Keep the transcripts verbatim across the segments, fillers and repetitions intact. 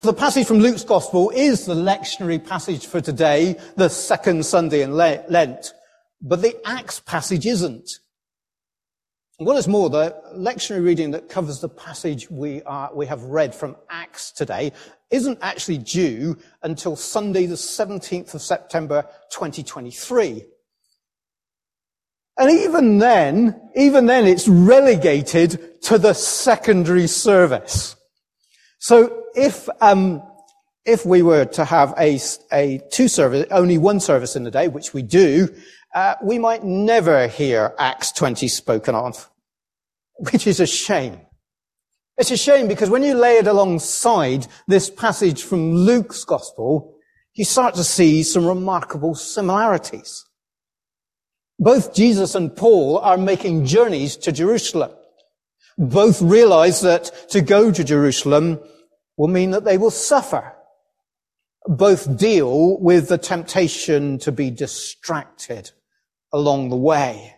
The passage from Luke's Gospel is the lectionary passage for today, the second Sunday in Lent. But the Acts passage isn't. What is more, the lectionary reading that covers the passage we are, we have read from Acts today isn't actually due until Sunday the seventeenth of September twenty twenty-three. And even then, even then it's relegated to the secondary service. So if, um, if we were to have a, a two service, only one service in the day, which we do, uh, we might never hear Acts twenty spoken of, which is a shame. It's a shame because when you lay it alongside this passage from Luke's Gospel, you start to see some remarkable similarities. Both Jesus and Paul are making journeys to Jerusalem. Both realize that to go to Jerusalem will mean that they will suffer. Both deal with the temptation to be distracted along the way.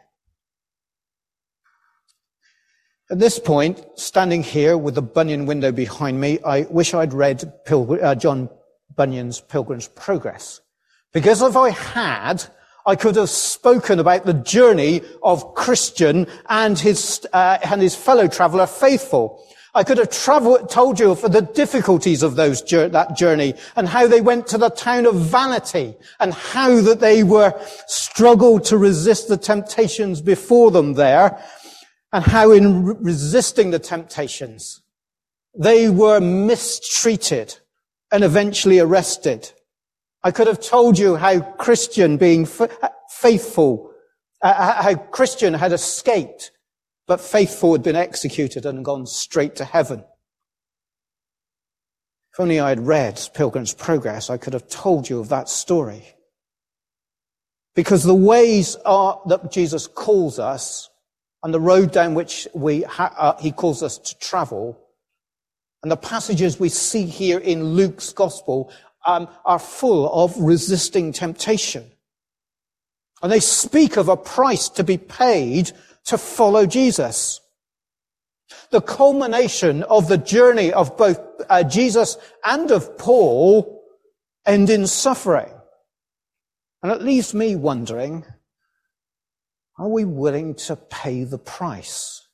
At this point, standing here with the Bunyan window behind me, I wish I'd read Pil- uh, John Bunyan's Pilgrim's Progress. Because if I had, I could have spoken about the journey of Christian and his uh, and his fellow traveller Faithful. I could have traveled, told you of the difficulties of those that journey and how they went to the town of Vanity and how that they were struggled to resist the temptations before them there and how in re- resisting the temptations they were mistreated and eventually arrested. I could have told you how Christian being f- faithful, uh, how Christian had escaped, but Faithful had been executed and gone straight to heaven. If only I had read Pilgrim's Progress, I could have told you of that story. Because the ways are that Jesus calls us and the road down which we ha- uh, he calls us to travel and the passages we see here in Luke's Gospel Um, are full of resisting temptation. And they speak of a price to be paid to follow Jesus. The culmination of the journey of both uh, Jesus and of Paul end in suffering. And it leaves me wondering, are we willing to pay the price?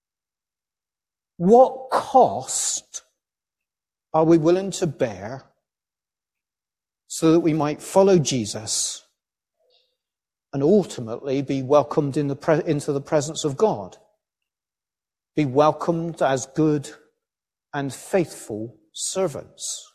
What cost are we willing to bear so that we might follow Jesus and ultimately be welcomed in the pre- into the presence of God, be welcomed as good and faithful servants?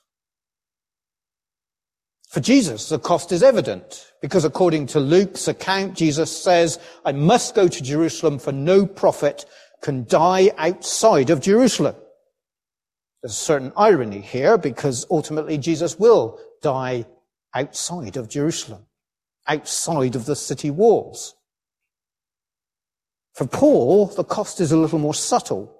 For Jesus, the cost is evident, because according to Luke's account, Jesus says, I must go to Jerusalem, for no prophet can die outside of Jerusalem. There's a certain irony here, because ultimately Jesus will die outside of Jerusalem, outside of the city walls. For Paul, the cost is a little more subtle.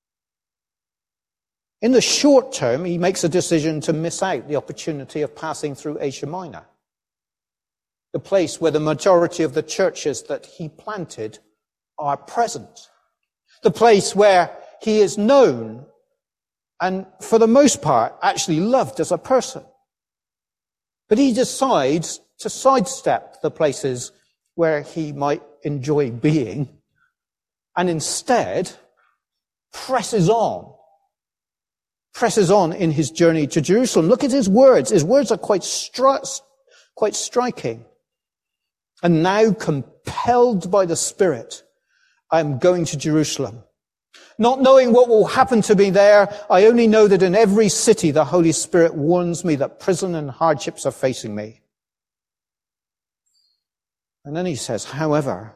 In the short term, he makes a decision to miss out the opportunity of passing through Asia Minor, the place where the majority of the churches that he planted are present, the place where he is known and, for the most part, actually loved as a person. But he decides to sidestep the places where he might enjoy being and instead presses on, presses on in his journey to Jerusalem. Look at his words. His words are quite, stri- quite striking. And now, compelled by the Spirit, I am going to Jerusalem. Not knowing what will happen to me there, I only know that in every city the Holy Spirit warns me that prison and hardships are facing me. And then he says, however,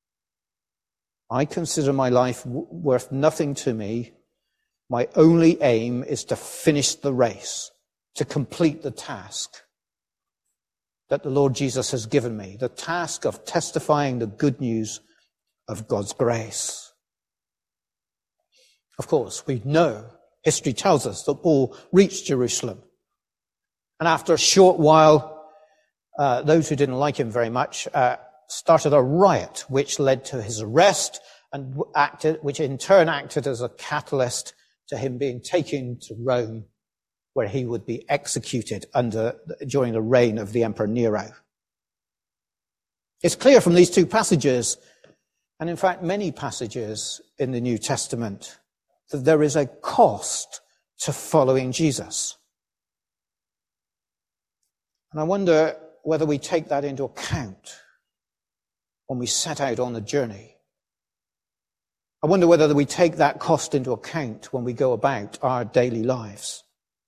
I consider my life w- worth nothing to me. My only aim is to finish the race, to complete the task that the Lord Jesus has given me, the task of testifying the good news of God's grace. Of course, we know, history tells us, that Paul reached Jerusalem. And after a short while, uh, those who didn't like him very much uh, started a riot, which led to his arrest, and acted, which in turn acted as a catalyst to him being taken to Rome where he would be executed under during the reign of the Emperor Nero. It's clear from these two passages, and in fact many passages in the New Testament, that there is a cost to following Jesus. And I wonder whether we take that into account when we set out on the journey. I wonder whether we take that cost into account when we go about our daily lives.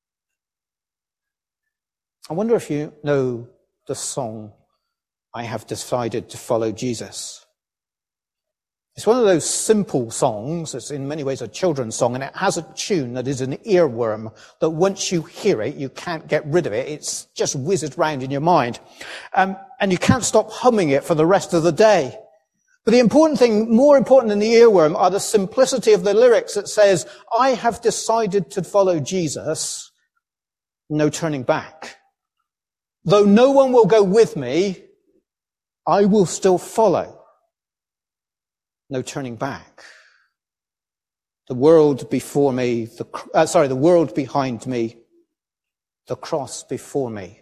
I wonder if you know the song, I Have Decided to Follow Jesus. It's one of those simple songs. It's in many ways a children's song, and it has a tune that is an earworm that once you hear it, you can't get rid of it. It's just whizzes round in your mind. Um, and you can't stop humming it for the rest of the day. But the important thing, more important than the earworm, are the simplicity of the lyrics that says, I have decided to follow Jesus, no turning back. Though no one will go with me, I will still follow. No turning back. The world before me, the, uh, sorry, the world behind me, the cross before me.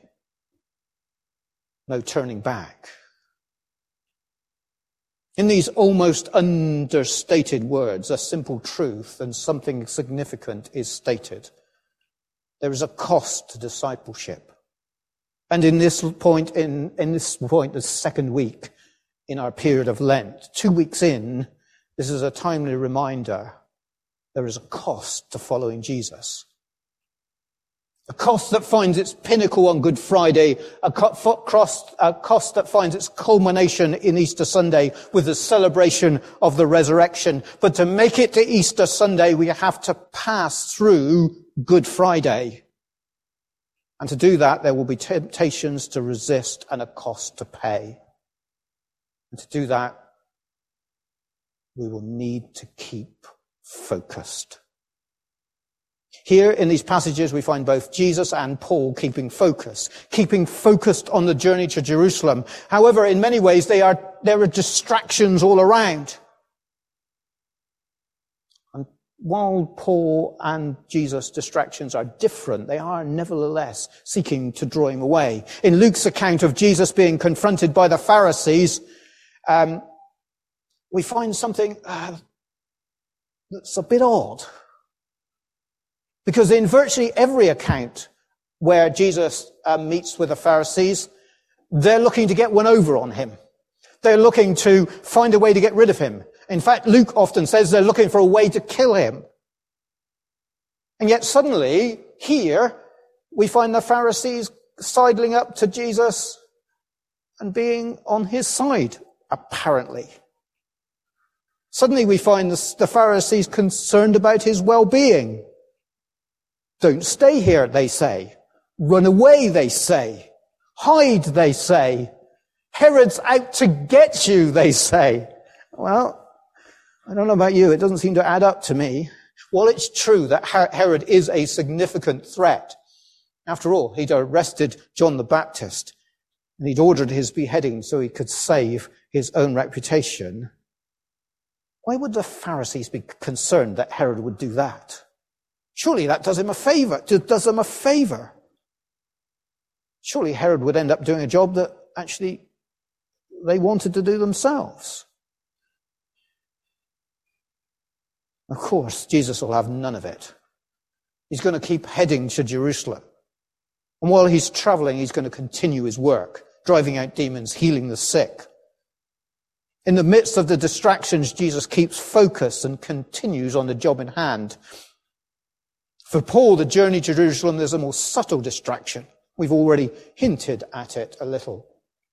No turning back. In these almost understated words, a simple truth and something significant is stated. There is a cost to discipleship. And in this point, in, in this point, the second week in our period of Lent, two weeks in, this is a timely reminder. There is a cost to following Jesus. A cost that finds its pinnacle on Good Friday, a cost, a cost that finds its culmination in Easter Sunday with the celebration of the resurrection. But to make it to Easter Sunday, we have to pass through Good Friday. And to do that, there will be temptations to resist and a cost to pay. And to do that, we will need to keep focused. Here in these passages, we find both Jesus and Paul keeping focus, keeping focused on the journey to Jerusalem. However, in many ways, they are, there are distractions all around. And while Paul and Jesus' distractions are different, they are nevertheless seeking to draw him away. In Luke's account of Jesus being confronted by the Pharisees, um, we find something uh, that's a bit odd. Because in virtually every account where Jesus uh, meets with the Pharisees, they're looking to get one over on him. They're looking to find a way to get rid of him. In fact, Luke often says they're looking for a way to kill him. And yet suddenly, here, we find the Pharisees sidling up to Jesus and being on his side, apparently. Suddenly we find the, the Pharisees concerned about his well-being. Don't stay here, they say. Run away, they say. Hide, they say. Herod's out to get you, they say. Well, I don't know about you, it doesn't seem to add up to me. While it's true that Herod is a significant threat, after all, he'd arrested John the Baptist, and he'd ordered his beheading so he could save his own reputation. Why would the Pharisees be concerned that Herod would do that? Surely that does him a favor, does them a favor. Surely Herod would end up doing a job that actually they wanted to do themselves. Of course, Jesus will have none of it. He's going to keep heading to Jerusalem. And while he's traveling, he's going to continue his work, driving out demons, healing the sick. In the midst of the distractions, Jesus keeps focus and continues on the job in hand. For Paul, the journey to Jerusalem, there's a more subtle distraction. We've already hinted at it a little.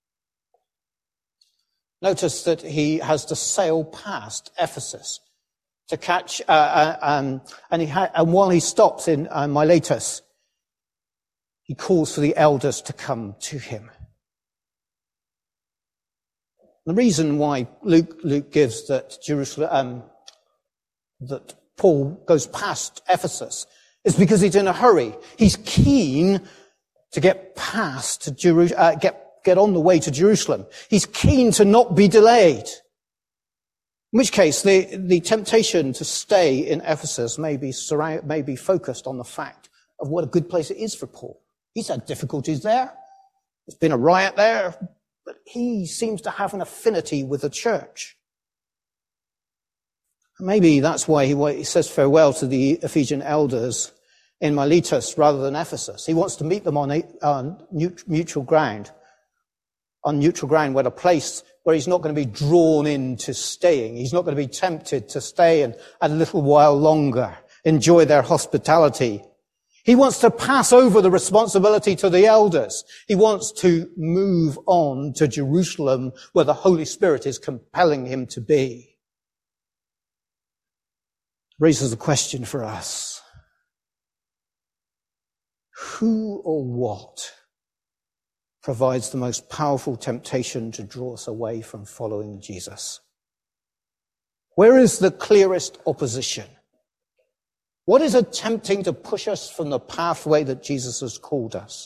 Notice that he has to sail past Ephesus to catch, uh, uh, um, and, he ha- and while he stops in uh, Miletus, he calls for the elders to come to him. The reason why Luke, Luke gives that Jerusalem, um, that Paul goes past Ephesus is because he's in a hurry. He's keen to get past to Jeru- uh, get get on the way to Jerusalem. He's keen to not be delayed. In which case, the the temptation to stay in Ephesus may be surround, may be focused on the fact of what a good place it is for Paul. He's had difficulties there. There's been a riot there, but he seems to have an affinity with the church. Maybe that's why he, why he says farewell to the Ephesian elders in Miletus rather than Ephesus. He wants to meet them on, a, on mutual ground, on neutral ground, where a place where he's not going to be drawn into staying. He's not going to be tempted to stay and a little while longer, enjoy their hospitality. He wants to pass over the responsibility to the elders. He wants to move on to Jerusalem, where the Holy Spirit is compelling him to be. Raises a question for us. Who or what provides the most powerful temptation to draw us away from following Jesus? Where is the clearest opposition? What is attempting to push us from the pathway that Jesus has called us?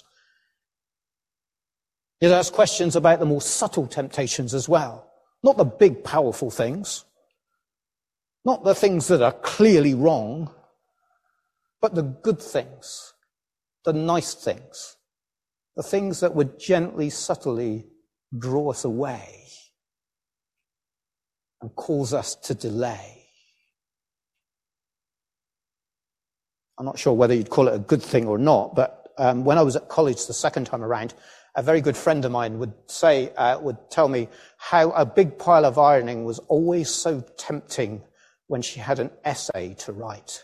It asks questions about the more subtle temptations as well. Not the big, powerful things. Not the things that are clearly wrong, but the good things, the nice things, the things that would gently, subtly draw us away and cause us to delay. I'm not sure whether you'd call it a good thing or not, but um, when I was at college the second time around, a very good friend of mine would say, uh, would tell me how a big pile of ironing was always so tempting when she had an essay to write.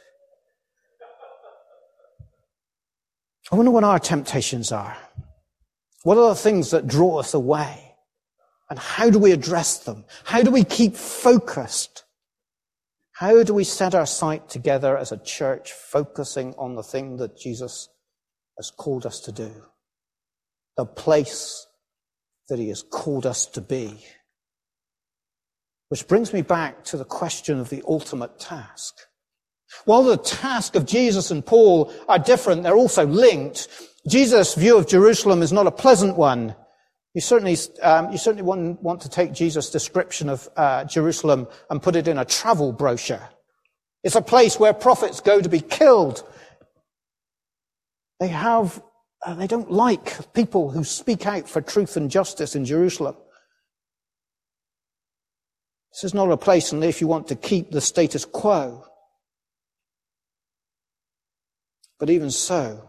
I wonder what our temptations are. What are the things that draw us away? And how do we address them? How do we keep focused? How do we set our sight together as a church, focusing on the thing that Jesus has called us to do? The place that he has called us to be. Which brings me back to the question of the ultimate task. While the task of Jesus and Paul are different, they're also linked. Jesus' view of Jerusalem is not a pleasant one. You certainly, um, you certainly wouldn't want to take Jesus' description of uh, Jerusalem and put it in a travel brochure. It's a place where prophets go to be killed. They have, uh, they don't like people who speak out for truth and justice in Jerusalem. This is not a place only if you want to keep the status quo. But even so,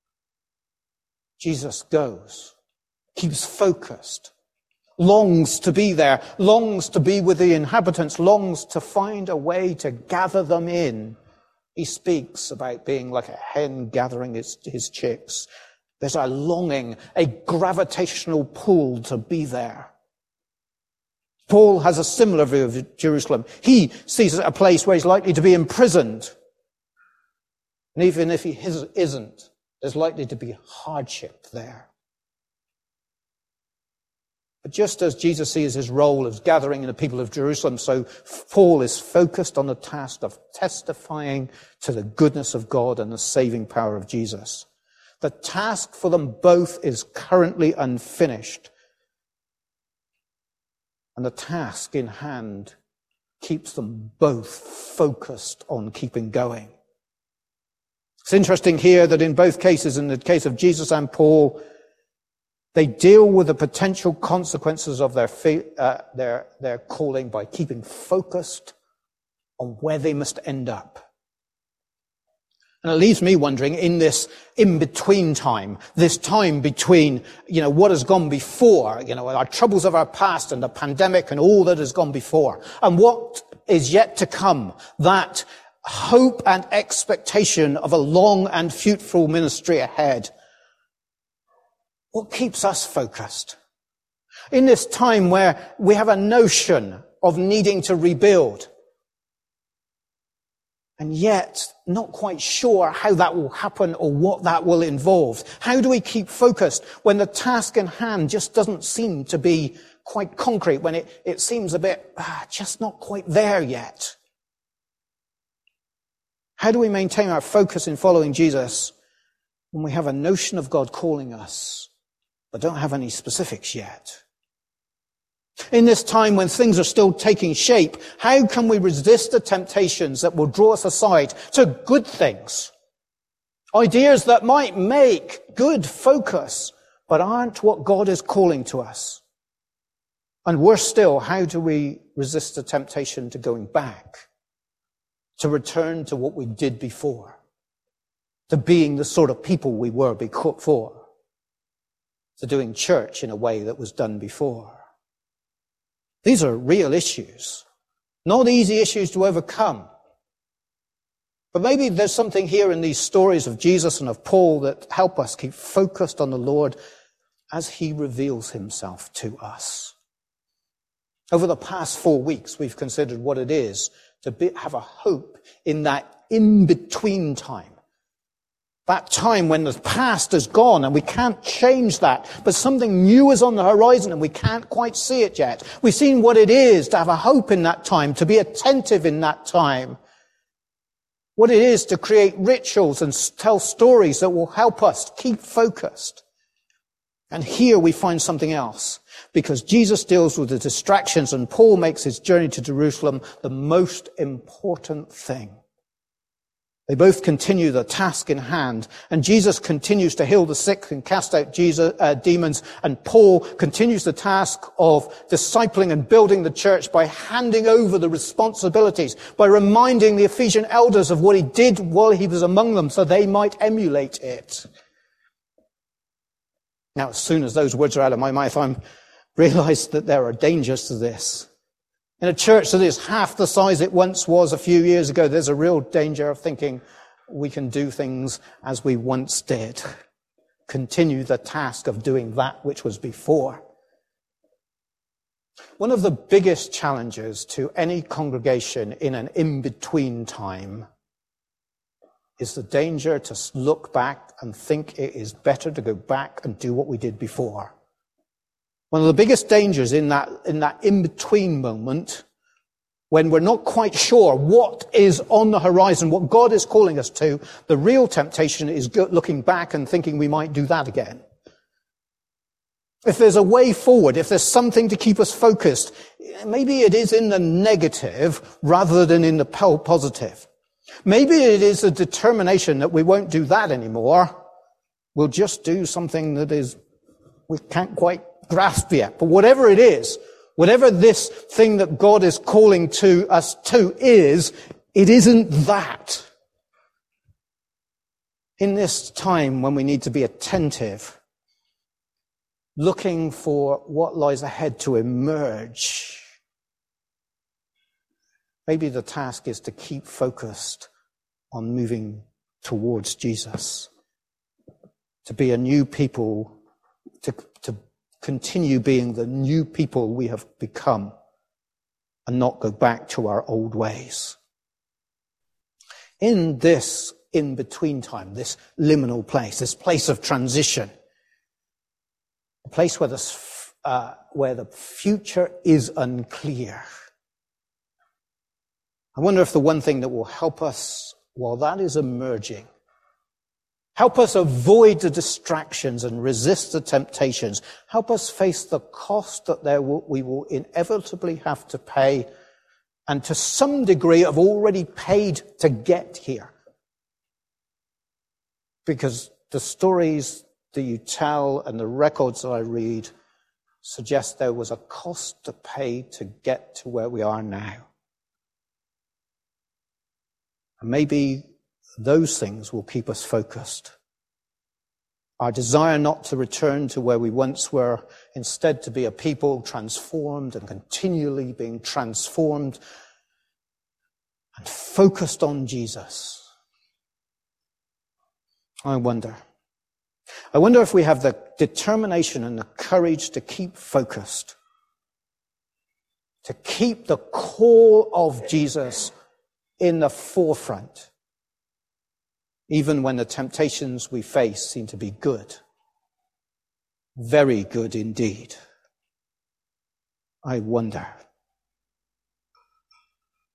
Jesus goes, keeps focused, longs to be there, longs to be with the inhabitants, longs to find a way to gather them in. He speaks about being like a hen gathering his, his chicks. There's a longing, a gravitational pull to be there. Paul has a similar view of Jerusalem. He sees it a place where he's likely to be imprisoned. And even if he isn't, there's likely to be hardship there. But just as Jesus sees his role as gathering the people of Jerusalem, so Paul is focused on the task of testifying to the goodness of God and the saving power of Jesus. The task for them both is currently unfinished. And the task in hand keeps them both focused on keeping going. It's interesting here that in both cases, in the case of Jesus and Paul, they deal with the potential consequences of their, uh, their, their calling by keeping focused on where they must end up. And it leaves me wondering, in this in-between time, this time between, you know, what has gone before, you know, our troubles of our past and the pandemic and all that has gone before, and what is yet to come, that hope and expectation of a long and fruitful ministry ahead. What keeps us focused? In this time where we have a notion of needing to rebuild, and yet not quite sure how that will happen or what that will involve. How do we keep focused when the task in hand just doesn't seem to be quite concrete, when it, it seems a bit ah, just not quite there yet? How do we maintain our focus in following Jesus when we have a notion of God calling us, but don't have any specifics yet? In this time when things are still taking shape, how can we resist the temptations that will draw us aside to good things? Ideas that might make good focus, but aren't what God is calling to us. And worse still, how do we resist the temptation to going back, to return to what we did before, to being the sort of people we were before, to doing church in a way that was done before? These are real issues, not easy issues to overcome. But maybe there's something here in these stories of Jesus and of Paul that help us keep focused on the Lord as he reveals himself to us. Over the past four weeks, we've considered what it is to be, have a hope in that in-between time. That time when the past is gone and we can't change that, but something new is on the horizon and we can't quite see it yet. We've seen what it is to have a hope in that time, to be attentive in that time. What it is to create rituals and tell stories that will help us keep focused. And here we find something else, because Jesus deals with the distractions and Paul makes his journey to Jerusalem the most important thing. They both continue the task in hand, and Jesus continues to heal the sick and cast out Jesus, uh, demons, and Paul continues the task of discipling and building the church by handing over the responsibilities, by reminding the Ephesian elders of what he did while he was among them so they might emulate it. Now, as soon as those words are out of my mouth, I realize that there are dangers to this. In a church that is half the size it once was a few years ago, there's a real danger of thinking we can do things as we once did. Continue the task of doing that which was before. One of the biggest challenges to any congregation in an in-between time is the danger to look back and think it is better to go back and do what we did before. One of the biggest dangers in that, in that in-between moment, when we're not quite sure what is on the horizon, what God is calling us to, the real temptation is looking back and thinking we might do that again. If there's a way forward, if there's something to keep us focused, maybe it is in the negative rather than in the positive. Maybe it is a determination that we won't do that anymore. We'll just do something that is, we can't quite grasp yet. But whatever it is, whatever this thing that God is calling to us to is, it isn't that. In this time when we need to be attentive, looking for what lies ahead to emerge, maybe the task is to keep focused on moving towards Jesus, to be a new people, to, to continue being the new people we have become and not go back to our old ways. In this in-between time, this liminal place, this place of transition, a place where the, uh, where the future is unclear, I wonder if the one thing that will help us while that is emerging, help us avoid the distractions and resist the temptations, help us face the cost that there will, we will inevitably have to pay, and to some degree have already paid to get here. Because the stories that you tell and the records that I read suggest there was a cost to pay to get to where we are now. And maybe those things will keep us focused. Our desire not to return to where we once were, instead to be a people transformed and continually being transformed and focused on Jesus. I wonder. I wonder if we have the determination and the courage to keep focused, to keep the call of Jesus in the forefront, even when the temptations we face seem to be good, very good indeed. I wonder.